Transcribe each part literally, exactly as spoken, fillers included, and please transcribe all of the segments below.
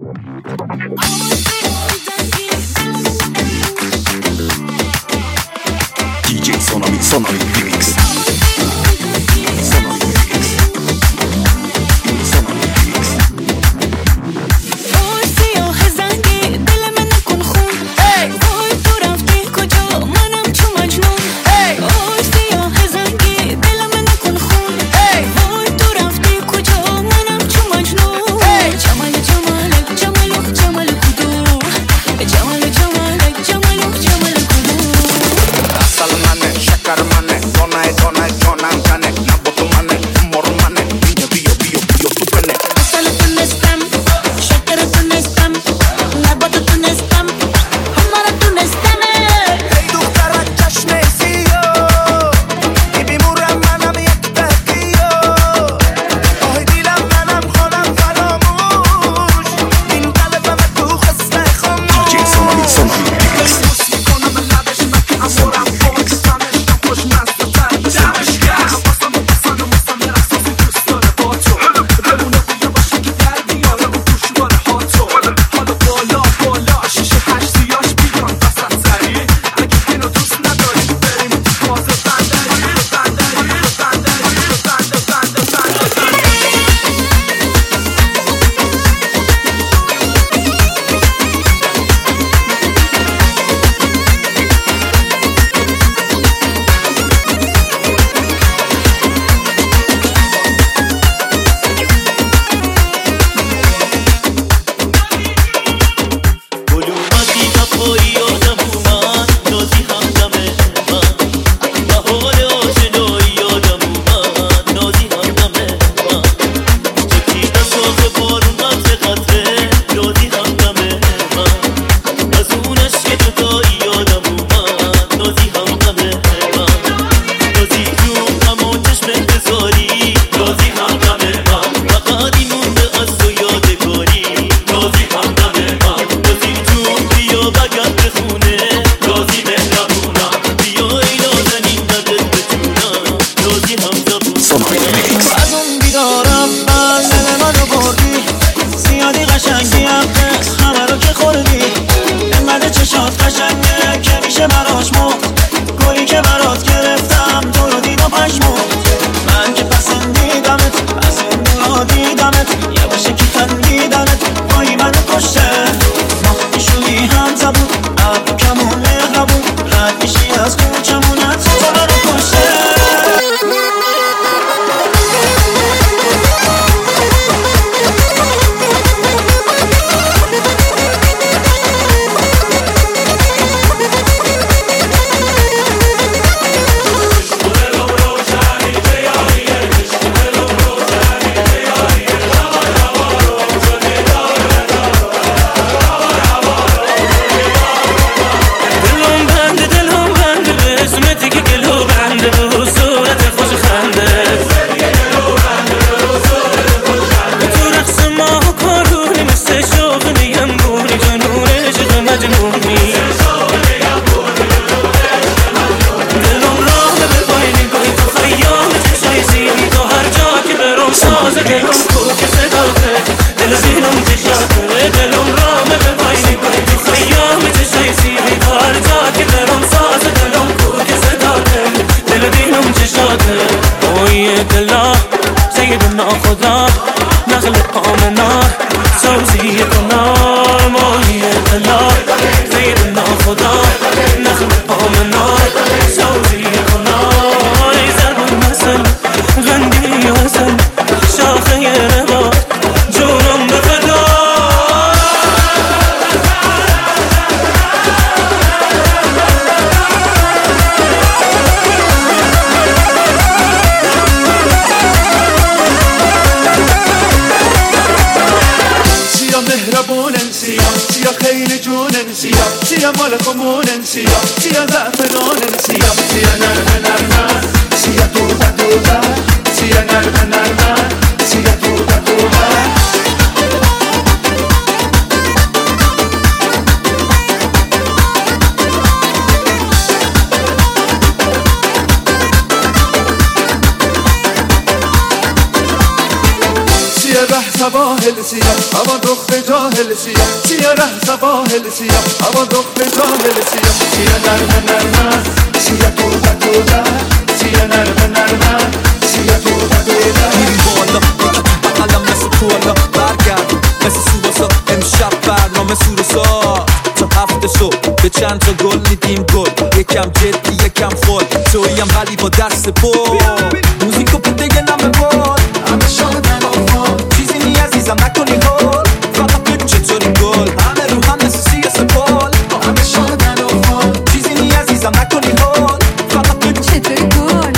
سواحل سیاه هوا دختر دخمه جاهل سیاه سیاه ره سواحل سیاه اما دخمه جاهل سیاه سیاه نرمه نرمه سیاه توده توده سیاه نرمه نرمه سیاه توده توده این بالا بقلم مثل کولا برگرد مثل سوباسا امشب برنامه سورسا تا هفته صبح به چند تا گل میدیم گل یکم جدی یکم فول توییم ولی با دست پر موزیکو بده نمه باد همه شادن آفاد چیزی نی عزیزم نکنی گل فقط بگو چطوری گل همه رو هم مثل سیاه سپال همه شادن آفاد چیزی نی عزیزم نکنی گل فقط بگو چطوری گل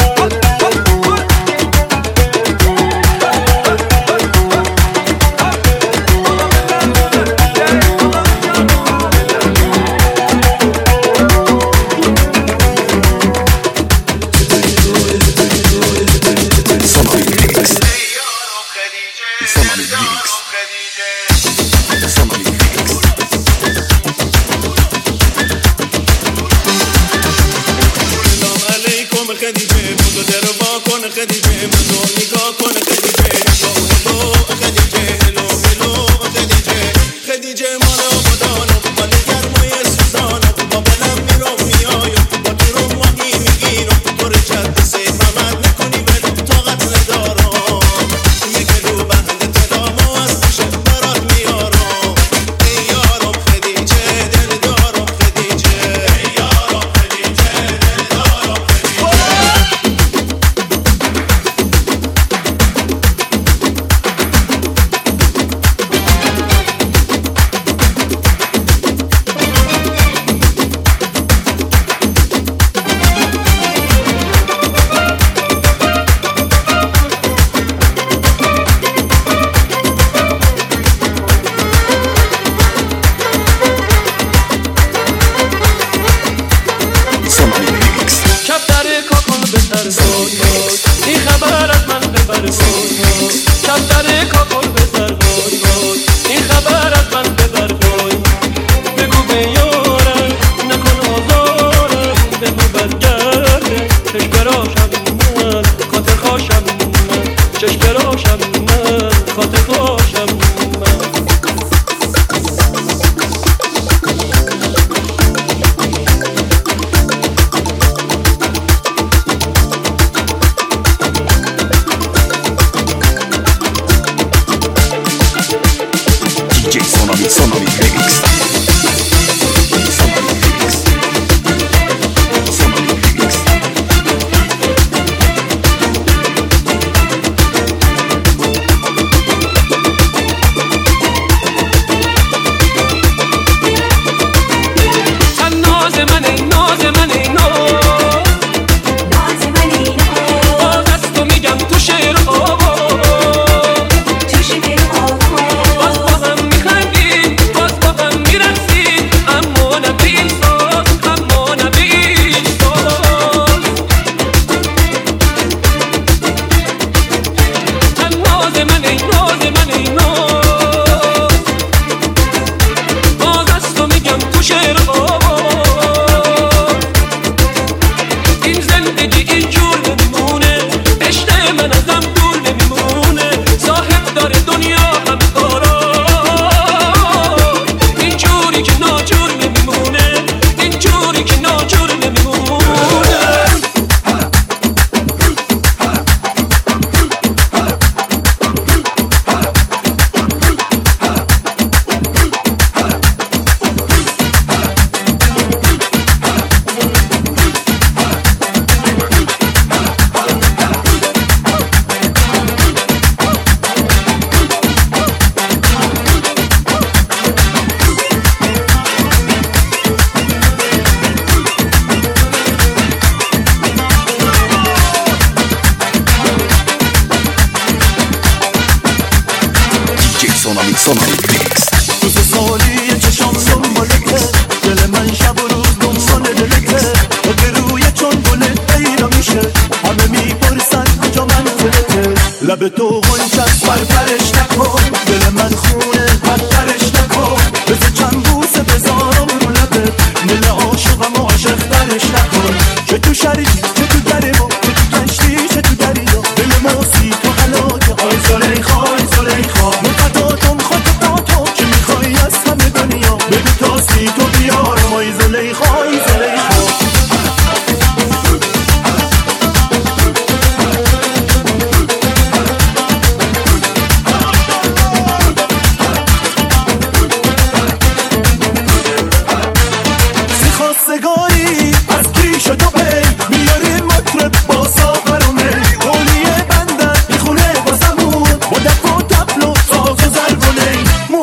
لب تو غنچست برپرش نکن دل من خونه بدترش نکن بذار چند بوسه بذارم رو لبت دل عاشقم و عاشق درش نکن چه تو شریک چه تو درمو چه تو کشتی چه تو دریا دل ما سی تو حلاکه آی زلیخا آی زلیخا مقداتم خود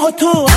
با تو